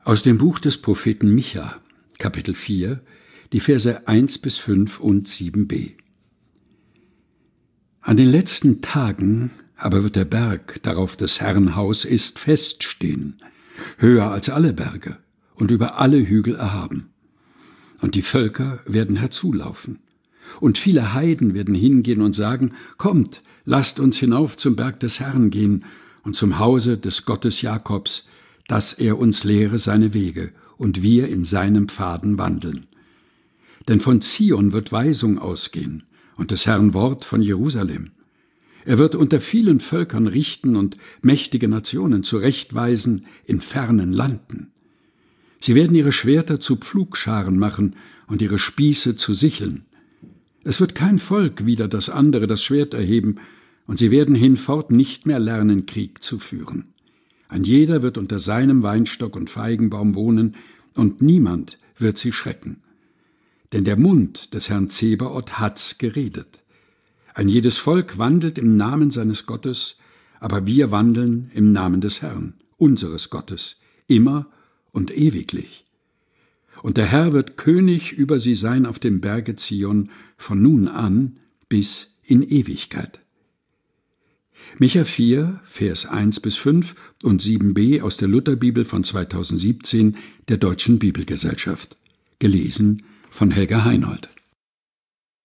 Aus dem Buch des Propheten Micha, Kapitel 4, die Verse 1-5 und 7b. An den letzten Tagen aber wird der Berg, darauf des Herrn Haus ist, feststehen, höher als alle Berge und über alle Hügel erhaben. Und die Völker werden herzulaufen. Und viele Heiden werden hingehen und sagen: Kommt, lasst uns hinauf zum Berg des Herrn gehen und zum Hause des Gottes Jakobs, dass er uns lehre seine Wege und wir in seinem Pfaden wandeln. Denn von Zion wird Weisung ausgehen und des Herrn Wort von Jerusalem. Er wird unter vielen Völkern richten und mächtige Nationen zurechtweisen in fernen Landen. Sie werden ihre Schwerter zu Pflugscharen machen und ihre Spieße zu Sicheln. Es wird kein Volk wider das andere das Schwert erheben, und sie werden hinfort nicht mehr lernen, Krieg zu führen. Ein jeder wird unter seinem Weinstock und Feigenbaum wohnen, und niemand wird sie schrecken. Denn der Mund des Herrn Zebaoth hat's geredet. Ein jedes Volk wandelt im Namen seines Gottes, aber wir wandeln im Namen des Herrn, unseres Gottes, immer und ewiglich. Und der Herr wird König über sie sein auf dem Berge Zion von nun an bis in Ewigkeit. Micha 4, Vers 1-5 und 7b aus der Lutherbibel von 2017 der Deutschen Bibelgesellschaft. Gelesen von Helga Heinold.